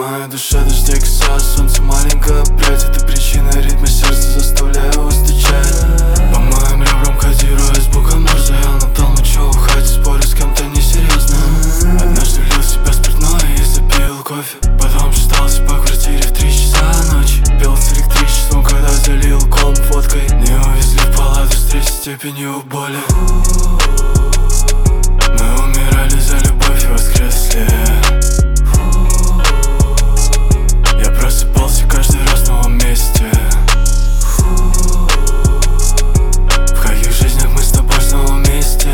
моей душе дожди коса, солнце маленькое, блядь. Это причина ритма сердца, заставляю его стучать. По моим ребрам кодируя звуком Морзе. Я надал ночью уходить, спорю с кем-то несерьезно. Однажды влил в себя спиртное и запил кофе. Потом шатался по квартире в 3 часа ночи. Пил с электричеством, когда залил комп водкой. Не увезли в палату с 3 степенью боли. Мы умирали за любовь и воскресли. Я просыпался каждый раз в новом месте. В каких жизнях мы с тобой снова вместе.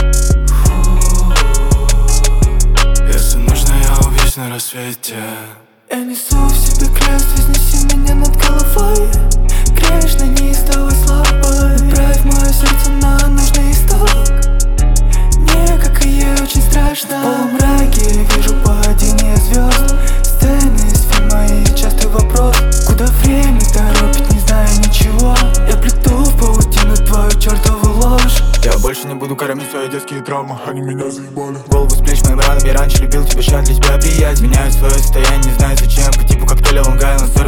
Если нужно, я убьюсь на рассвете. Я несу в себе крест, вознеси меня над головой. Грешно, неистовый, слабый. Направь мое сердце на нужный исток. Мне, как и ей, очень страшно. В полумраке вижу падение звезд. Сцены из фильма и частый вопрос: куда время торопит, не знаю ничего. Я плету в паутину твою чертову ложь. Я больше не буду кормить свои детские травмы, они меня заебали. Голову с плеч моим ранами, раньше любил тебя, щас для тебя приять. Меняю свое состояние, не знаю зачем, по типу коктейля Long Island.